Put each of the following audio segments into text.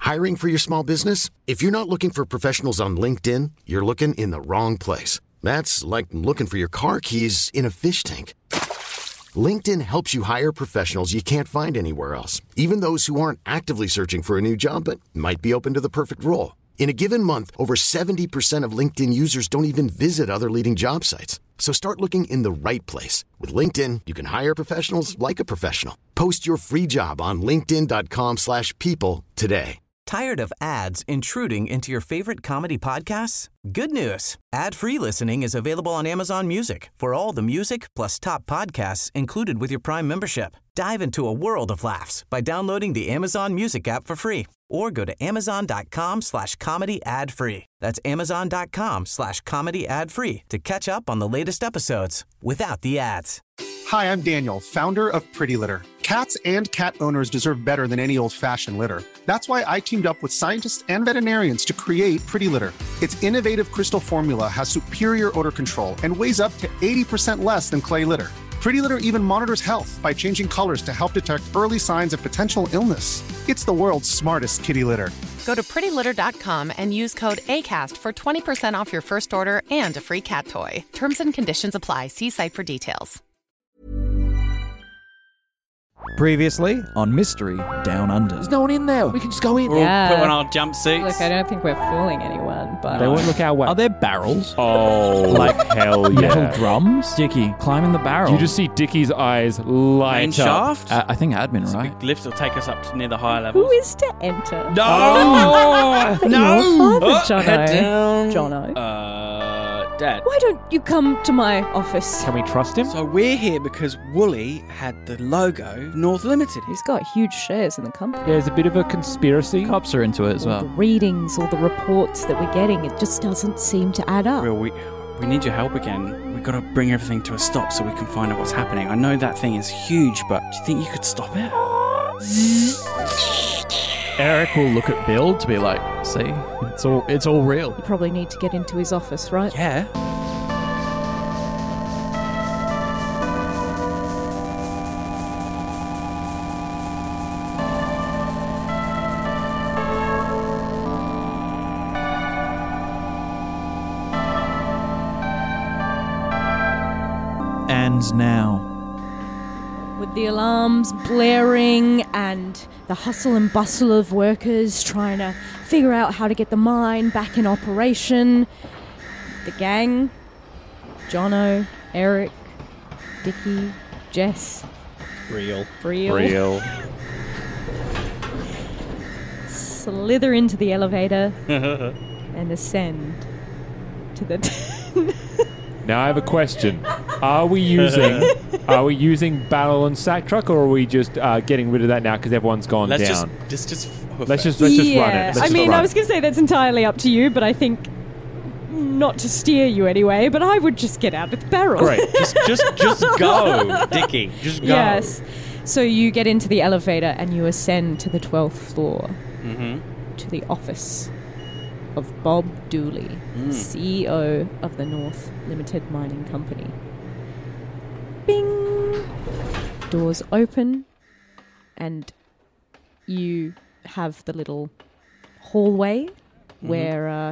Hiring for your small business? If you're not looking for professionals on LinkedIn, you're looking in the wrong place. That's like looking for your car keys in a fish tank. LinkedIn helps you hire professionals you can't find anywhere else, even those who aren't actively searching for a new job but might be open to the perfect role. In a given month, over 70% of LinkedIn users don't even visit other leading job sites. So start looking in the right place. With LinkedIn, you can hire professionals like a professional. Post your free job on linkedin.com/people today. Tired of ads intruding into your favorite comedy podcasts? Good news. Ad-free listening is available on Amazon Music for all the music plus top podcasts included with your Prime membership. Dive into a world of laughs by downloading the Amazon Music app for free or go to amazon.com/comedy ad-free. That's amazon.com/comedy ad-free to catch up on the latest episodes without the ads. Hi, I'm Daniel, founder of Pretty Litter. Cats and cat owners deserve better than any old-fashioned litter. That's why I teamed up with scientists and veterinarians to create Pretty Litter. Its innovative crystal formula has superior odor control and weighs up to 80% less than clay litter. Pretty Litter even monitors health by changing colors to help detect early signs of potential illness. It's the world's smartest kitty litter. Go to prettylitter.com and use code ACAST for 20% off your first order and a free cat toy. Terms and conditions apply. See site for details. Previously on Mystery Down Under. There's no one in there. We can just go in. We'll put on our jumpsuits. Look, I don't think we're fooling anyone, but... They won't look our way. Are there barrels? Oh, Like hell yeah. metal drums? Dickie, climb in the barrel. You just see Dickie's eyes light Main up. shaft? I think admin, right? Big lift will take us up to near the higher levels. Who is to enter? No! Oh, No! Your father, Jono. Head down. Jono. Dad. Why don't you come to my office? Can we trust him? So we're here because Wooly had the logo North Limited. He's got huge shares in the company. There's a bit of a conspiracy. Cops are into it as All well. the readings, all the reports that we're getting, it just doesn't seem to add up. Real, we need your help again. We've got to bring everything to a stop so we can find out what's happening. I know that thing is huge, but do you think you could stop it? Eric will look at Bill to be like, see, it's all real. You probably need to get into his office, right? Yeah. And now, With the alarms blaring and the hustle and bustle of workers trying to figure out how to get the mine back in operation, the gang, Jono, Eric, Dickie, Jess, Real. Real. slither into the elevator and ascend to the... Now I have a question. Are we using barrel and sack truck, or are we just getting rid of that now because everyone's gone Let's down? just Let's just run it. I was going to say that's entirely up to you, but I think not to steer you anyway, but I would just get out of the barrel. Great. just go, Dickie. Just go. Yes. So you get into the elevator and you ascend to the 12th floor to the office of Bob Dooley, CEO of the North Limited Mining Company. Bing! Doors open and you have the little hallway where,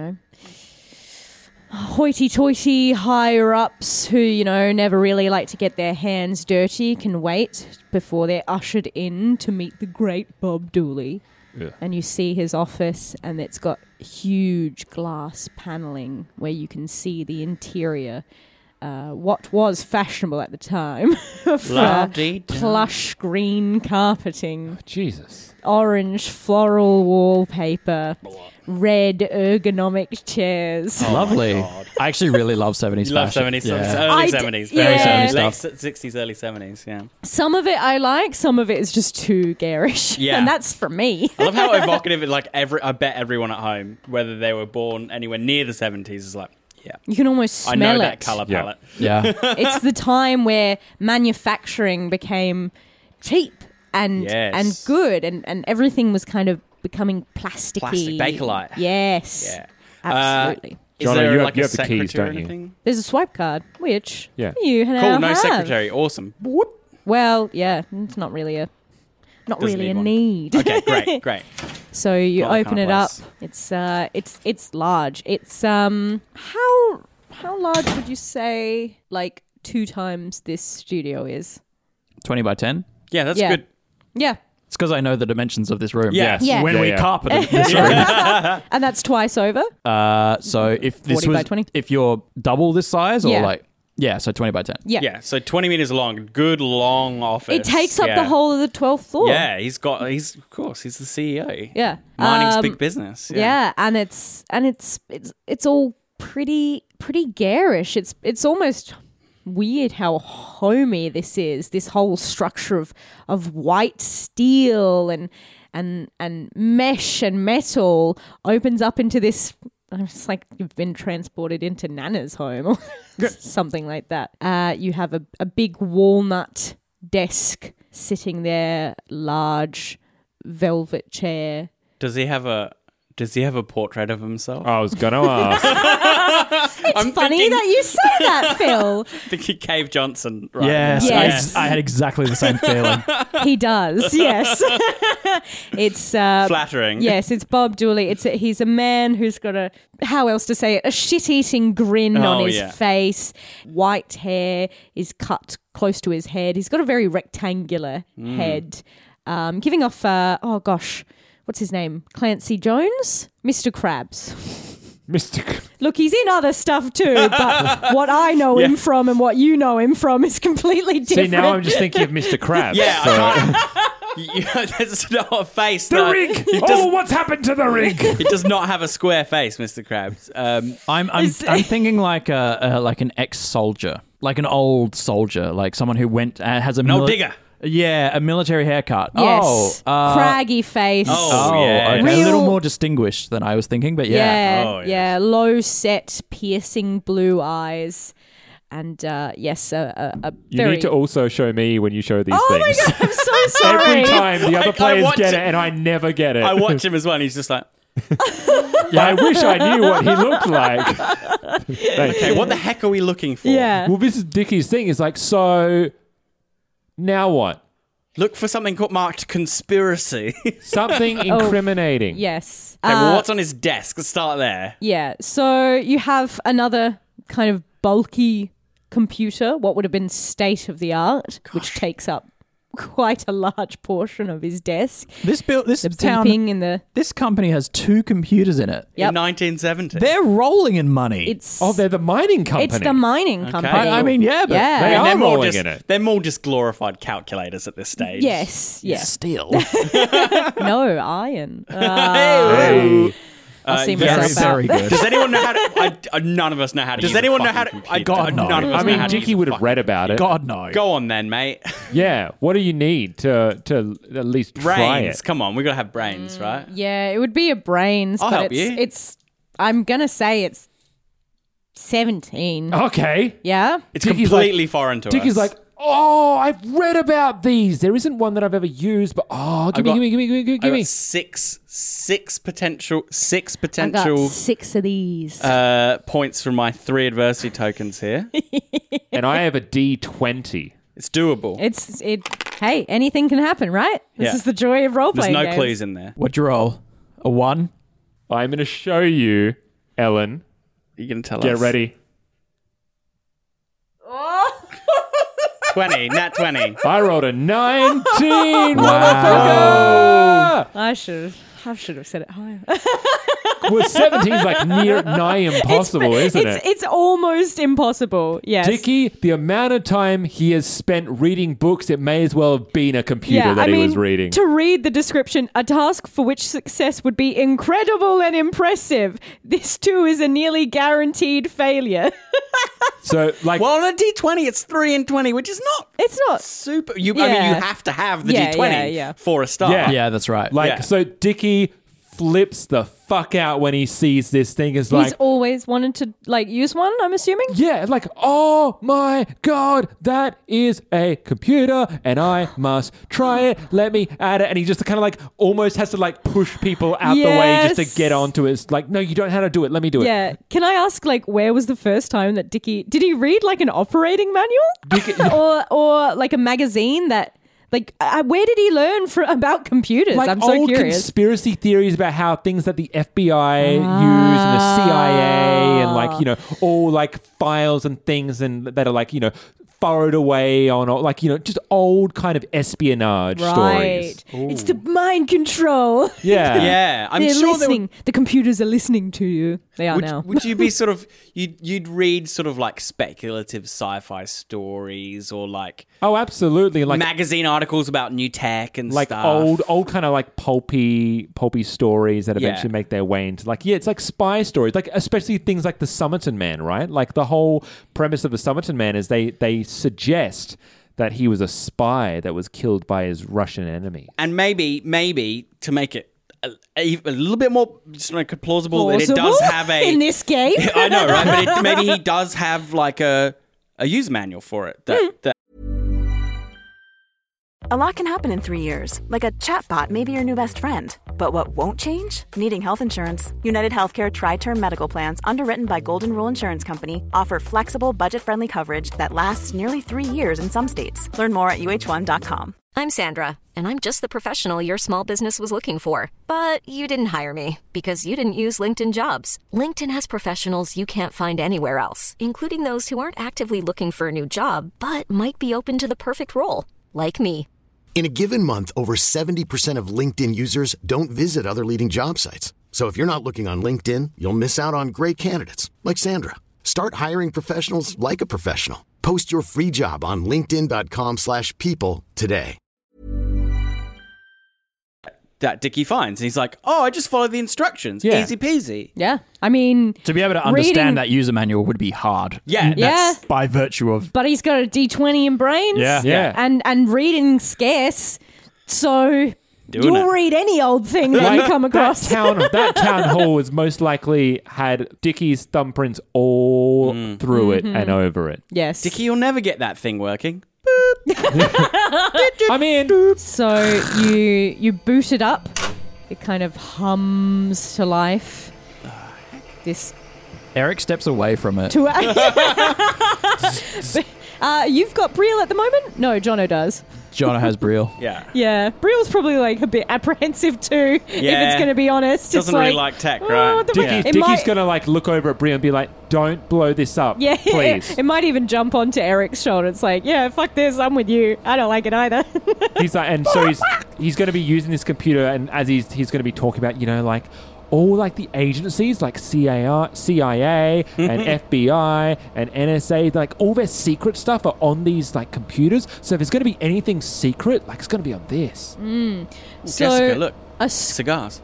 hoity-toity higher-ups who, never really like to get their hands dirty can wait before they're ushered in to meet the great Bob Dooley. Yeah. And you see his office, and it's got huge glass paneling where you can see the interior. What was fashionable at the time for plush green carpeting, Jesus. orange floral wallpaper, red ergonomic chairs. Oh, lovely. I actually really love 70s You love fashion. 70s, Yeah. early 70s. Very Yeah. 70s Late stuff. 60s, early 70s, yeah. Some of it I like, some of it is just too garish. Yeah. And that's for me. I love how evocative it, I bet everyone at home, whether they were born anywhere near the 70s, is like, yeah. You can almost smell I know it. that colour palette. Yeah. It's the time where manufacturing became cheap and good and everything was kind of becoming plasticky. Plastic, Bakelite. Yes. Yeah. Absolutely. Is Jono, there you like have a the keys, secretary or don't you? anything? There's a swipe card, which Yeah. you now Cool, no have. secretary. Awesome. Well, yeah, it's not really a Doesn't need. one. Okay, great. So you Not that open kind it of up. place. It's large. It's how large would you say like 2 times this studio is? 20 by 10. Yeah, that's Yeah. good. Yeah. It's because I know the dimensions of this room. Yes. Yeah. When Yeah, we yeah. carpeted this room. And that's twice over. So if this 40 by was, 20? if you're double this size or Yeah. like, yeah, so 20 by 10. Yeah. Yeah, so 20 meters long, good long office. It takes up Yeah. the whole of the 12th floor. Yeah, he's of course, he's the CEO. Yeah. Mining's big business. Yeah, and it's all pretty garish. It's almost weird how homey this is. This whole structure of white steel and mesh and metal opens up into this. It's like you've been transported into Nana's home or something like that. You have a big walnut desk sitting there, large velvet chair. Does he have a portrait of himself? I was gonna ask. It's funny that you say that, Phil. I think he Cave Johnson. Right? Yes, Yes. I had exactly the same feeling. He does, yes. It's Flattering. Yes, it's Bob Dooley. He's a man who's got how else to say it, a shit-eating grin on his face. White hair is cut close to his head. He's got a very rectangular head, giving off, what's his name? Clancy Jones? Mr. Krabs. Look, he's in other stuff too, but what I know him from and what you know him from is completely different. See, now I'm just thinking of Mr. Krabs. Yeah, so. there's not a face. The rig! What's happened to the rig? He does not have a square face, Mr. Krabs. I'm thinking like an ex-soldier, like an old soldier, like someone who went has a No digger. Yeah, a military haircut. Yes, Oh, craggy face. Oh, yeah. okay. Real- A little more distinguished than I was thinking, but yeah. Oh, yes. Yeah, low set, piercing blue eyes, and yes, a You very. need to also show me when you show these Oh my things. god, I'm so sorry. Every time the other I players watch get it, it. and I never get it. I watch him as well, and he's just like, Yeah, I wish I knew what he looked like. okay, what the heck are we looking for? Yeah. Well, this is Dickie's thing. It's like, so now what? Look for something marked conspiracy. Okay, Something incriminating. Yes. well, what's on his desk? Let's start there. Yeah. So you have another kind of bulky computer, what would have been state of the art, which takes up quite a large portion of his desk. This The town, beeping in the. this company has 2 computers in it. Yep. In 1970. They're rolling in money. It's Oh, they're the mining company. It's the mining company. I mean, yeah, but Yeah. They And are they're more rolling just, in it. They're more just glorified calculators at this stage. Yes. Yes. still. No iron. Hey. I'll see very, myself out. very good. Does anyone know how to? None of us know how to. Does anyone know how to? God, no. None of us I know mean, how to Dickie use would have fucking- read about it. God, no. Go on then, mate. Yeah. What do you need to at least try Brains. it? Come on, we gotta have brains, right? Yeah, it would be a brains, I'll but help you. it's. I'm gonna say it's 17. Okay. Yeah. It's Dickie's completely foreign to us. Dickie's like, oh, I've read about these. There isn't one that I've ever used, but give me. I got six potential I got 6 of these. points from my 3 adversity tokens here. And I have a D20. It's doable. Hey, anything can happen, right? This Yeah. is the joy of role There's playing. no games. clues in there. What'd you roll? A 1? I'm going to show you, Ellen. You can tell us. Get ready. 20, nat 20. I rolled a 19, Wow. motherfucker! I should have said it higher. Well, 17's like nigh impossible, isn't it? It's almost impossible. Yes. Dickie, the amount of time he has spent reading books, it may as well have been a computer that he was reading. To read the description, a task for which success would be incredible and impressive. This too is a nearly guaranteed failure. So, like, Well, on a D20, it's 3 and 20, which is not It's not. super. I mean, Yeah. you have to have the Yeah, D20 yeah. for a start. Yeah. Yeah, that's right. like Yeah. so Dickie flips the fuck out when he sees this thing. Is He's like, always wanted to use one, I'm assuming. yeah, like, oh my God, that is a computer and I must try it. Let me add it. And he just kind of like almost has to like push people out the way just Yes. to get onto it. It's like, no, you don't know how to do it. Let me do it. Yeah. Can I ask, where was the first time that did he read like an operating manual? Dickie- or like a magazine that Like, where did he learn about computers? Like I'm so old curious. conspiracy theories about how things that the FBI use and the CIA and like, you know, all like files and things and that are like, you know, furrowed away on like, you know, just old kind of espionage stories. It's the mind control. Yeah. Yeah, I'm They're sure listening. The computers are listening to you. They are now. Would you be sort of you'd read sort of like speculative sci-fi stories or like Oh, absolutely. Like magazine articles about new tech and like stuff? old kind of like pulpy stories that eventually make their way into like, it's like spy stories, like especially things like the Somerton Man, right? Like the whole premise of the Somerton Man is they suggest that he was a spy that was killed by his Russian enemy. And maybe to make it a little bit more plausible that it does have a in this game. I know, right? But maybe he does have like a user manual for it. That A lot can happen in 3 years, like a chatbot may be your new best friend. But what won't change? Needing health insurance. United Healthcare Tri-Term Medical Plans, underwritten by Golden Rule Insurance Company, offer flexible, budget-friendly coverage that lasts nearly 3 years in some states. Learn more at uh1.com. I'm Sandra, and I'm just the professional your small business was looking for. But you didn't hire me because you didn't use LinkedIn Jobs. LinkedIn has professionals you can't find anywhere else, including those who aren't actively looking for a new job, but might be open to the perfect role, like me. In a given month, over 70% of LinkedIn users don't visit other leading job sites. So if you're not looking on LinkedIn, you'll miss out on great candidates like Sandra. Start hiring professionals like a professional. Post your free job on linkedin.com/people today. that Dickie finds. And he's like, oh, I just followed the instructions. Yeah. Easy peasy. Yeah. I mean, To be able to understand that user manual would be hard. Yeah. Yeah. By virtue of... but he's got a D20 in brains. Yeah. Yeah. And reading's scarce. So Doing you'll it. read any old thing that you come across. That town hall has most likely had Dickie's thumbprints all through it and over it. Yes. Dickie, you'll never get that thing working. I'm in. So you boot it up. It kind of hums to life. This Eric steps away from it. you've got Brielle at the moment? No, Jono does. Jono has Brielle. Yeah. Yeah, Brielle's probably like a bit apprehensive too, if Yeah. it's going to be honest. Doesn't it's really like tech, right? what the fuck? Dickie's It might- going to like look over at Brie and be like, don't blow this up, Yeah, please. it might even jump onto Eric's shoulder. It's like, yeah, fuck this, I'm with you. I don't like it either. He's like, and so he's going to be using this computer, and as he's going to be talking about, you know, like all like the agencies like CIA and FBI and NSA, like all their secret stuff are on these like computers. So if there's going to be anything secret, like it's going to be on this. So Jessica, look. a Cigars.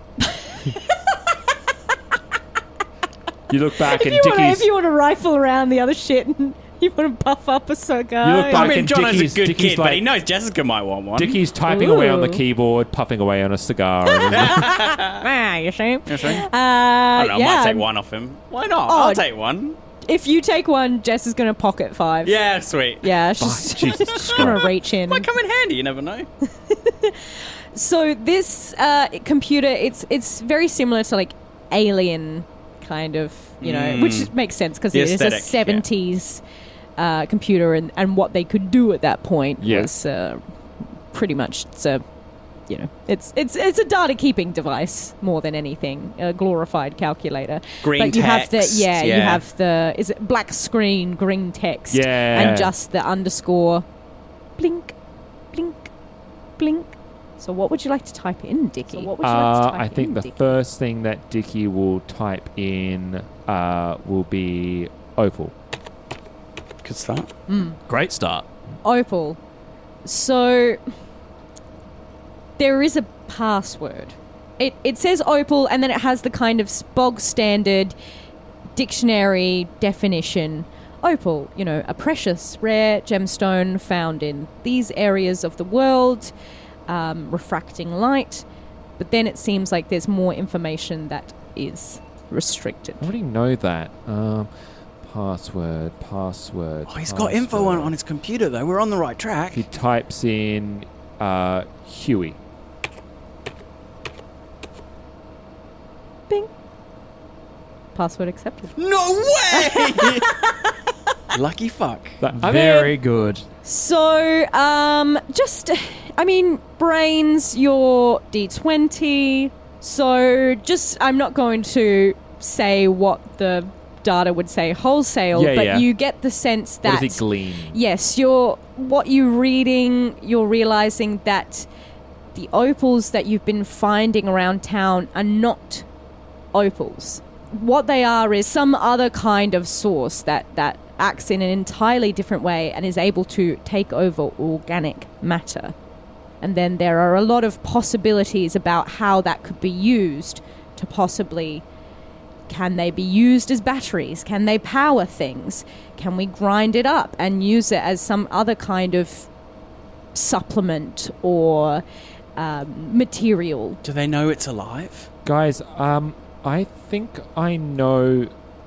You look back and if Dickie's. you want to rifle around the other shit and you want to puff up a cigar. You look back I mean, and Jono's Dickie's- a good Dickie's kid, but he like- knows Jessica might want one. Dickie's typing away on the Ooh. keyboard, puffing away on a cigar. And You see? I don't know, I I might take one off him. Why not? Oh, I'll take one. If you take one, Jess is going to pocket 5. Yeah, sweet. Yeah, she's just going to reach in. Might come in handy, you never know. So this computer, it's very similar to like Alien kind of, you know, which makes sense because The it is a aesthetic, 70s computer and what they could do at that point Yeah. was pretty much, it's a a data keeping device more than anything, a glorified calculator. Green but you have text, you yeah. have the, is it black screen, green text, Yeah. and just the underscore, blink, blink, blink. So what would you like to type in, Dickie? I think the first thing that Dickie will type in will be Opal. Good start. Great start. Opal. So there is a password. It says Opal, and then it has the kind of bog standard dictionary definition. Opal, you know, a precious, rare gemstone found in these areas of the world, refracting light. But then it seems like there's more information that is restricted. I already know that. Password. Oh, he's got info on his computer, though. We're on the right track. He types in Huey. Bing. Password accepted. No way! Lucky fuck. I'm Very in. good. So, I mean, brains, your D20. So I'm not going to say what the data would say wholesale, but you get the sense that... What does he glean? Yes, what you're reading, you're realizing that the opals that you've been finding around town are not opals. What they are is some other kind of source that acts in an entirely different way and is able to take over organic matter. And then there are a lot of possibilities about how that could be used to possibly... Can they be used as batteries? Can they power things? Can we grind it up and use it as some other kind of supplement or material? Do they know it's alive? Guys, I think I know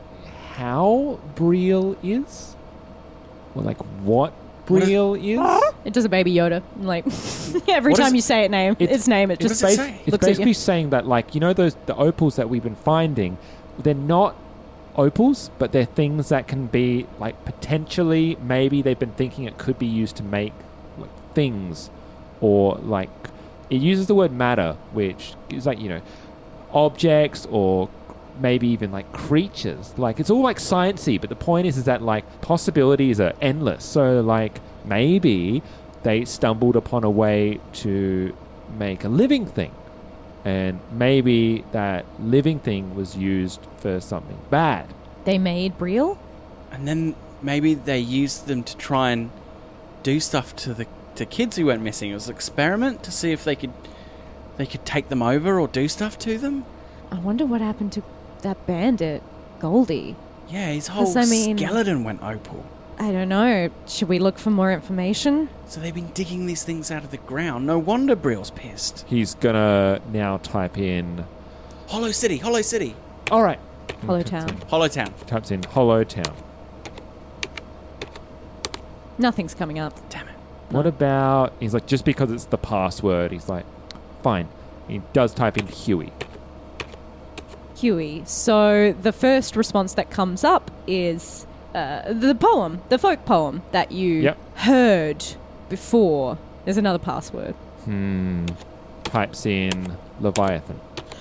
how Brielle is. Or, like, what Brielle is. It does a Baby Yoda. Like, every time you say its name, it just looks at you. It's basically saying that, like, you know the opals that we've been finding, they're not opals, but they're things that can be, like, potentially, maybe they've been thinking it could be used to make, like, things. Or, like, it uses the word matter, which is, like, you know, objects or maybe even like creatures. Like, it's all like sciencey, but the point is that like possibilities are endless. So like maybe they stumbled upon a way to make a living thing, and maybe that living thing was used for something bad. They made Brielle, and then maybe they used them to try and do stuff to the kids who went missing. It was an experiment to see if they could take them over or do stuff to them. I wonder what happened to that bandit, Goldie. Yeah, his whole skeleton went opal. I don't know. Should we look for more information? So they've been digging these things out of the ground. No wonder Brielle's pissed. He's gonna now type in... Hollow City. All right. Hollowtown. Types in Hollowtown. Nothing's coming up. Damn it. What about... He's like, just because it's the password, he's like, fine. He does type in Huey. So the first response that comes up is the folk poem that you heard before. There's another password. Types in Leviathan.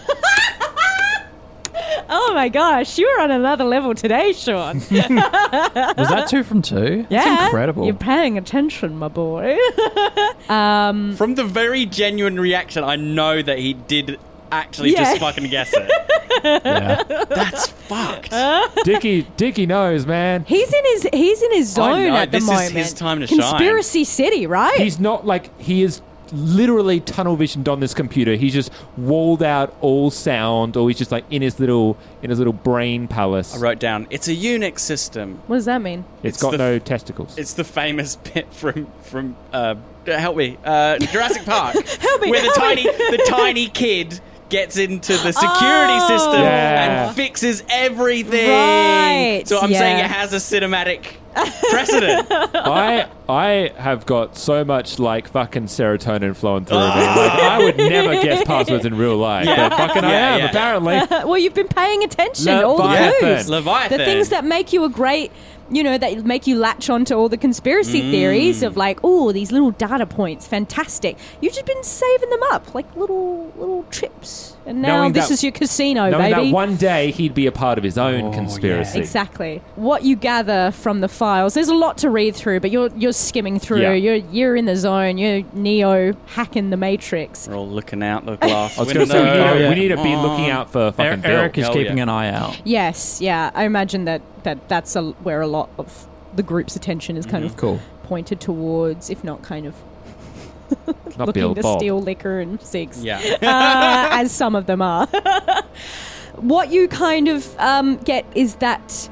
Oh my gosh, you're on another level today, Sean. Was that 2 from 2? Yeah. That's incredible. You're paying attention, my boy. From the very genuine reaction, I know that he did actually just fucking guess it. Yeah. That's fucked. Dicky knows, man. He's in his zone at the moment. This is his time to shine. Conspiracy City, right? He's not like... He is literally tunnel visioned on this computer. He's just walled out all sound, or he's just like in his little brain palace. I wrote down, it's a Unix system. What does that mean? It's got no testicles. It's the famous bit from help me, Jurassic Park. Help me, where the tiny kid gets into the security system and fixes everything. Right. So I'm saying it has a cinematic precedent. I have got so much like fucking serotonin flowing through me. Like, I would never guess passwords in real life, but fucking I am apparently. Well, you've been paying attention. All the clues, Leviathan, the things that make you a great. That make you latch onto all the conspiracy theories of like, oh, these little data points, fantastic. You've just been saving them up like little trips, and now this is your casino, knowing baby. that one day he'd be a part of his own conspiracy. Yeah. Exactly. What you gather from the files, there's a lot to read through, but you're skimming through. Yeah. You're in the zone. You're Neo hacking the Matrix. We're all looking out the glass I was window. going to say we need to be looking out for fucking Bill. Eric is keeping an eye out. Yes, yeah. I imagine that's where a lot of the group's attention is kind of pointed towards, if not kind of looking to steal liquor and cigs. Yeah. As some of them are. What you kind of get is that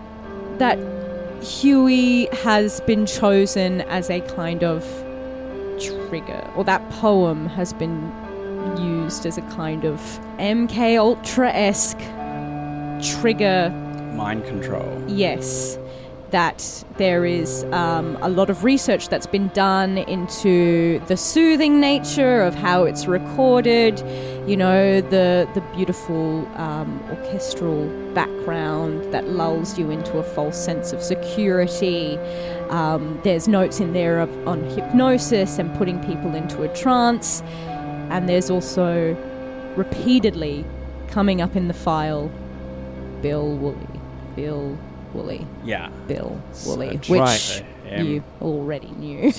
Huey has been chosen as a kind of trigger, or that poem has been used as a kind of MK Ultra-esque trigger. Mind control. Yes. that there is a lot of research that's been done into the soothing nature of how it's recorded, you know, the beautiful orchestral background that lulls you into a false sense of security. There's notes in there on hypnosis and putting people into a trance, and there's also repeatedly coming up in the file, Bill Woolley. Yeah. Bill Woolley, Such which right. you already knew.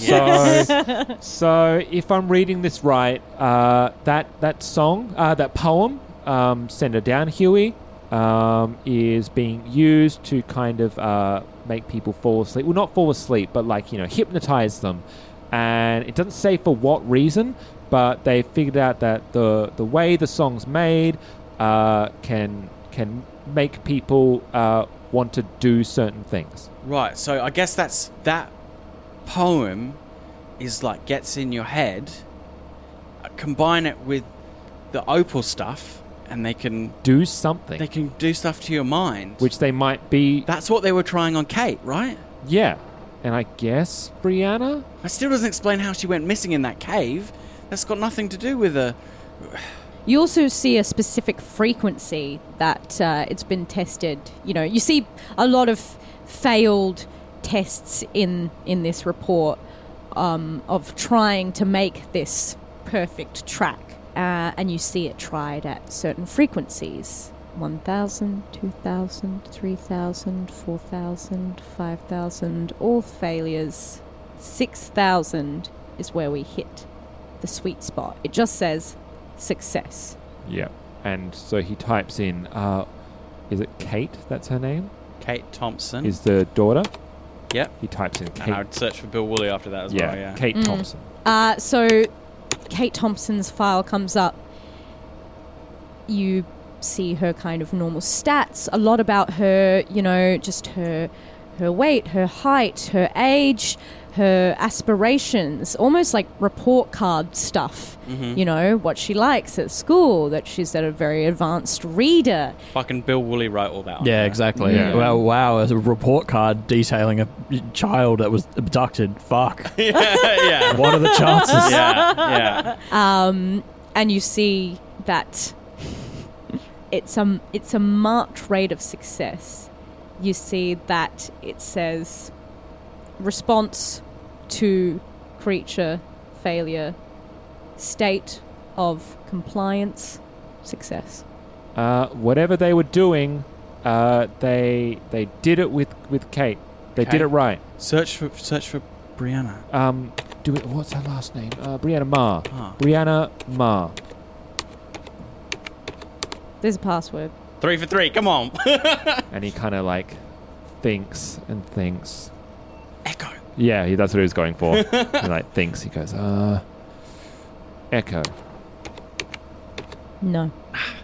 So if I'm reading this right, that song, that poem, Send Her Down, Huey, is being used to kind of make people fall asleep. Well, not fall asleep, but like, you know, hypnotize them. And it doesn't say for what reason, but they figured out that the way the song's made can make people want to do certain things. Right, so I guess that poem is like gets in your head, combine it with the opal stuff, and they can do something. They can do stuff to your mind. Which they might be... That's what they were trying on Kate, right? Yeah. And I guess Brianna? It still doesn't explain how she went missing in that cave. That's got nothing to do with her... You also see a specific frequency that it's been tested. You know, you see a lot of failed tests in this report of trying to make this perfect track. And you see it tried at certain frequencies. 1,000, 2,000, 3,000, 4,000, 5,000, all failures. 6,000 is where we hit the sweet spot. It just says... success. Yeah. And so he types in, is it Kate? That's her name? Kate Thompson. Is the daughter? Yep. He types in Kate. And I would search for Bill Woolley after that as well, yeah. Kate Thompson. So Kate Thompson's file comes up. You see her kind of normal stats, a lot about her, you know, just her weight, her height, her age, her aspirations, almost like report card stuff. Mm-hmm. You know, what she likes at school, that she's a very advanced reader. Fucking Bill Woolley wrote all that on Yeah, there. exactly. Yeah. Well, wow, as a report card detailing a child that was abducted. Fuck. Yeah. What are the chances? Yeah. And you see that it's a marked rate of success. You see that it says response to creature failure, state of compliance, success. Whatever they were doing, they did it with Kate. They did it right. Search for Brianna. What's her last name? Brianna Ma. Ah. Brianna Ma. There's a password. 3 for 3, come on. And he kind of like thinks and thinks. Echo. Yeah, that's what he was going for. He like thinks. He goes, Echo. No.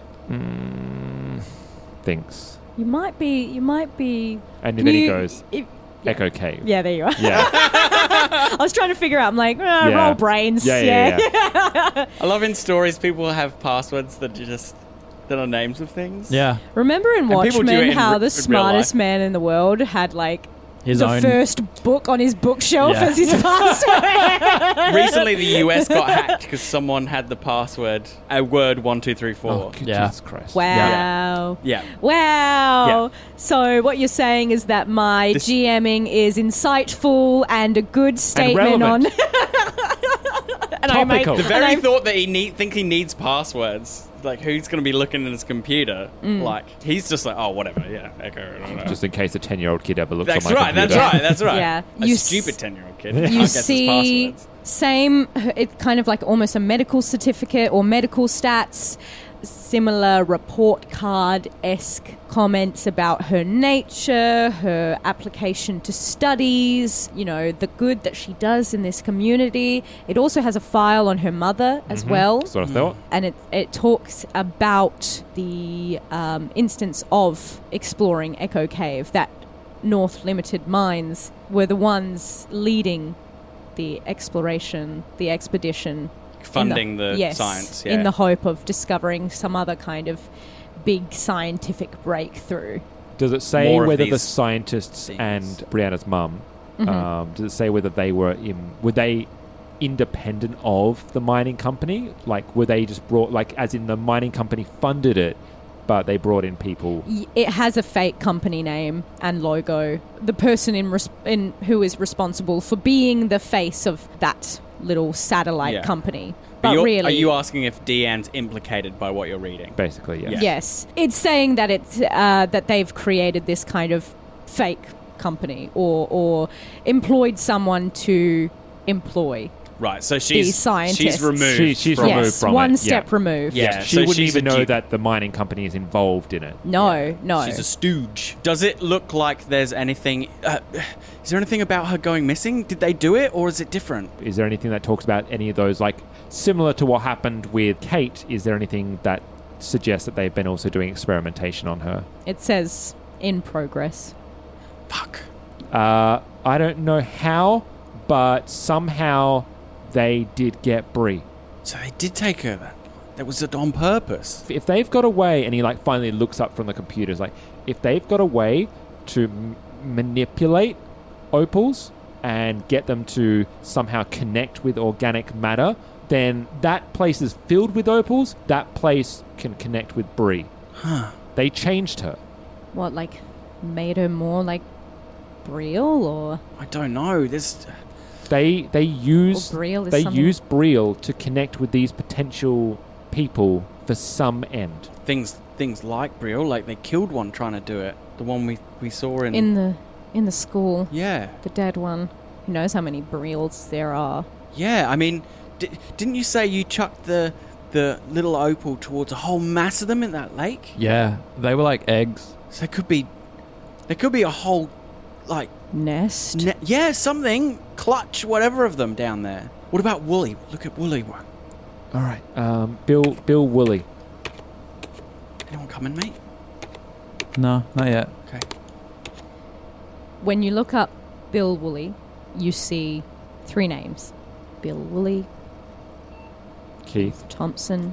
Thinks. You might be. And then he goes, Echo Cave. Yeah, there you are. Yeah. I was trying to figure out. I'm like, roll brains. Yeah. I love in stories people have passwords that are names of things. Yeah. Remember in And people do it Watchmen in how real the smartest life. man in the world had like His the own first book on his bookshelf Yeah. as his password. Recently, the US got hacked because someone had the password, a word 1234. Oh, good Yeah. Jesus Christ. Wow. Yeah. Wow. So what you're saying is that my GMing is insightful and a good statement on... relevant. And I make, Topical. The And very thought that he think he needs passwords, like who's going to be looking at his computer, like he's just like, oh, whatever, yeah, Echo. Just in case a 10-year-old kid ever looks That's on my right, computer. that's right. Yeah. A You stupid 10-year-old kid. You can't guess see his passwords. same, it's kind of like almost a medical certificate or medical stats, similar report card-esque comments about her nature, her application to studies, you know, the good that she does in this community. It also has a file on her mother as well. That's what I thought. And it talks about the instance of exploring Echo Cave, that North Limited Mines were the ones leading the exploration, the expedition. Funding the science, yeah. In the hope of discovering some other kind of big scientific breakthrough. Does it say more of whether the these scientists things. and Brianna's mum, does it say whether they were independent of the mining company? Like, were they just brought, like, as in the mining company funded it, but they brought in people? It has a fake company name and logo. The person in who is responsible for being the face of that little satellite company. But really, are you asking if Deanne's implicated by what you're reading? Basically, yes. Yes. It's saying that it's that they've created this kind of fake company or employed someone to employ. Right, so these scientists. she's removed. She's from removed yes, from one it. step removed. Yeah, She so wouldn't she's even a know dupe. that the mining company is involved in it. No. She's a stooge. Does it look like there's anything... is there anything about her going missing? Did they do it, or is it different? Is there anything that talks about any of those, like, similar to what happened with Kate? Is there anything that suggests that they've been also doing experimentation on her? It says in progress. Fuck. I don't know how, but somehow they did get Bree. So they did take her then. That was it on purpose. If they've got a way, and he like finally looks up from the computers, like if they've got a way to manipulate opals and get them to somehow connect with organic matter, then that place is filled with opals. That place can connect with Bree. Huh. They changed her. What, like, made her more like Brielle, or I don't know. There's... They use Brielle is they something- use Brielle to connect with these potential people for some end. Things like Brielle, like they killed one trying to do it. The one we saw in in the school. Yeah. The dead one. Who knows how many Brielles there are? Yeah, I mean, didn't you say you chucked the little opal towards a whole mass of them in that lake? Yeah, they were like eggs. So there could be a whole, like... Nest? Yeah, something. Clutch, whatever of them down there. What about Wooly? Look at Wooly one. All right, Bill Woolley. Anyone coming, mate? No, not yet. Okay. When you look up Bill Woolley, you see 3 names. Bill Woolley, Keith Thompson,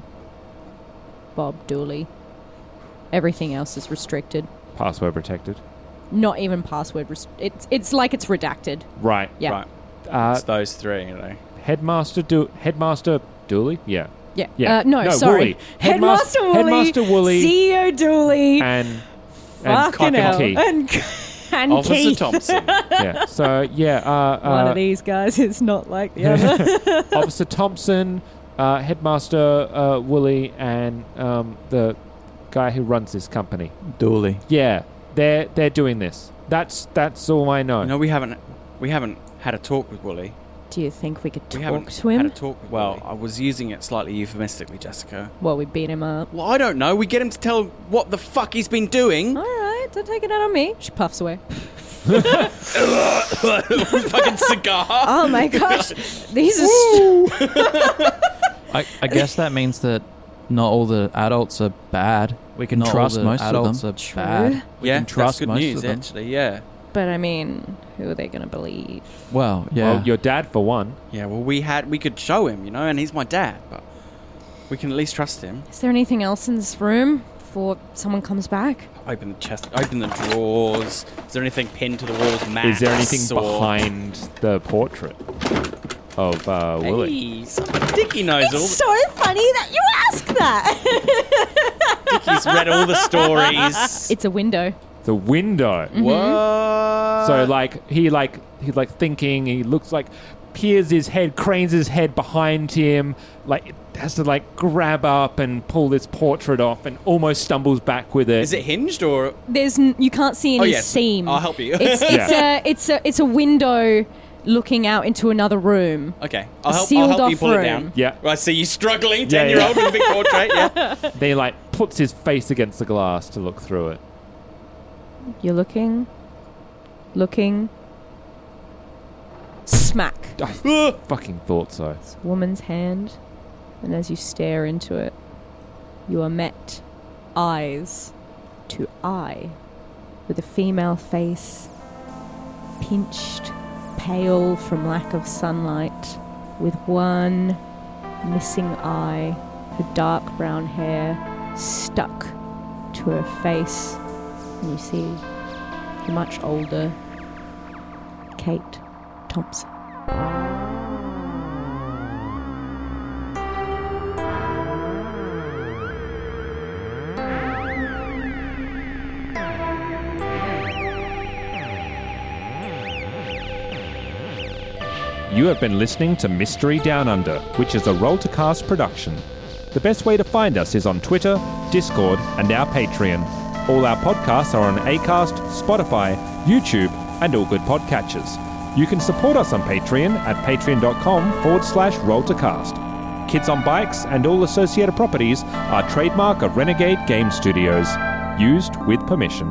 Bob Dooley. Everything else is restricted. Password protected. Not even password. It's like it's redacted. Right. Yeah. Right. It's those 3, you know. Headmaster Dooley? Yeah. Yeah. Yeah. No, sorry. Woolley. Headmaster Woolley. Headmaster Woolley. CEO Dooley. And fucking hell. Keith. And Officer Keith. Thompson. Yeah. So, yeah. One of these guys is not like the other. Officer Thompson, Headmaster Woolley, and the guy who runs this company. Dooley. Yeah. They're doing this. That's all I know. No, we haven't had a talk with Wooly. Do you think we could We talk haven't to him? had a talk with Wooly. I was using it slightly euphemistically, Jessica. Well, we beat him up. Well, I don't know. We get him to tell what the fuck he's been doing. All right, don't take it out on me. She puffs away. Fucking cigar. Oh my gosh, these are. I guess that means that not all the adults are bad. We can trust most adults of them. Are bad. We Yeah, can trust that's good most news, of them. actually. Yeah. But I mean, who are they going to believe? Well, yeah. Well, your dad, for one. Yeah, well, we could show him, you know, and he's my dad, but we can at least trust him. Is there anything else in this room before someone comes back? Open the chest, open the drawers. Is there anything pinned to the walls? Maps, Is there anything or... behind the portrait of Woolley? Hey, Dickie knows all. It's so funny that you ask that. Dickie's read all the stories. It's a window. The window. What? So he's thinking. He looks like peers his head, cranes his head behind him, like has to grab up and pull this portrait off, and almost stumbles back with it. Is it hinged or? You can't see any yes. seam. I'll help you. It's a window looking out into another room. Okay, A I'll help sealed you off pull it room. down. Yeah. I see you struggling, Yeah, 10-year-old with a big portrait. Yeah. Then he puts his face against the glass to look through it. You're looking. Smack. I fucking thought so. It's a woman's hand, and as you stare into it, you are met eyes to eye with a female face, pinched, pale from lack of sunlight, with one missing eye, her dark brown hair stuck to her face, and you see the much older Kate Thompson. You have been listening to Mystery Down Under, which is a Roll2Cast production. The best way to find us is on Twitter, Discord, and our Patreon. All our podcasts are on Acast, Spotify, YouTube, and all good podcatchers. You can support us on Patreon at patreon.com/Roll2Cast. Kids on Bikes and all associated properties are trademark of Renegade Game Studios. Used with permission.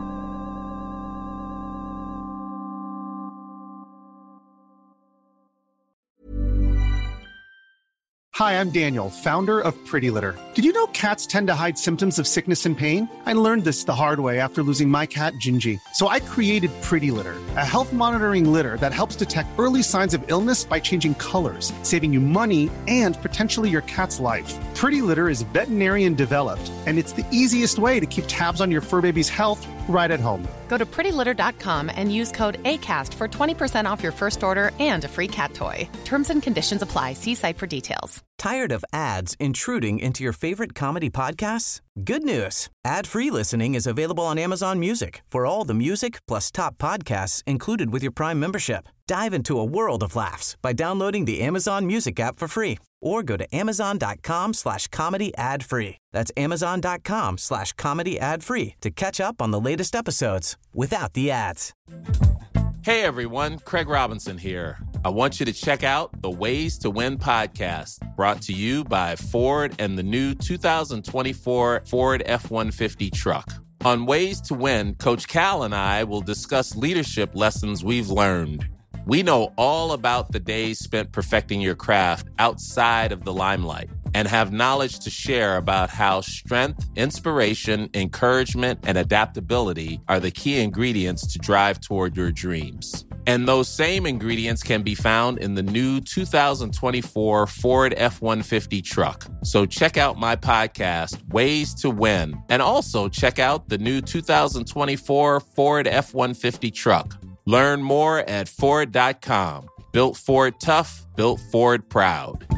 Hi, I'm Daniel, founder of Pretty Litter. Did you know cats tend to hide symptoms of sickness and pain? I learned this the hard way after losing my cat, Gingy. So I created Pretty Litter, a health monitoring litter that helps detect early signs of illness by changing colors, saving you money and potentially your cat's life. Pretty Litter is veterinarian developed, and it's the easiest way to keep tabs on your fur baby's health right at home. Go to prettylitter.com and use code ACAST for 20% off your first order and a free cat toy. Terms and conditions apply. See site for details. Tired of ads intruding into your favorite comedy podcasts? Good news. Ad-free listening is available on Amazon Music for all the music plus top podcasts included with your Prime membership. Dive into a world of laughs by downloading the Amazon Music app for free or go to amazon.com/comedy ad-free. That's amazon.com/comedy ad-free to catch up on the latest episodes without the ads. Hey everyone, Craig Robinson here. I want you to check out the Ways to Win podcast, brought to you by Ford and the new 2024 Ford F-150 truck. On Ways to Win, Coach Cal and I will discuss leadership lessons we've learned. We know all about the days spent perfecting your craft outside of the limelight and have knowledge to share about how strength, inspiration, encouragement, and adaptability are the key ingredients to drive toward your dreams. And those same ingredients can be found in the new 2024 Ford F-150 truck. So check out my podcast, Ways to Win, and also check out the new 2024 Ford F-150 truck. Learn more at Ford.com. Built Ford tough, built Ford proud.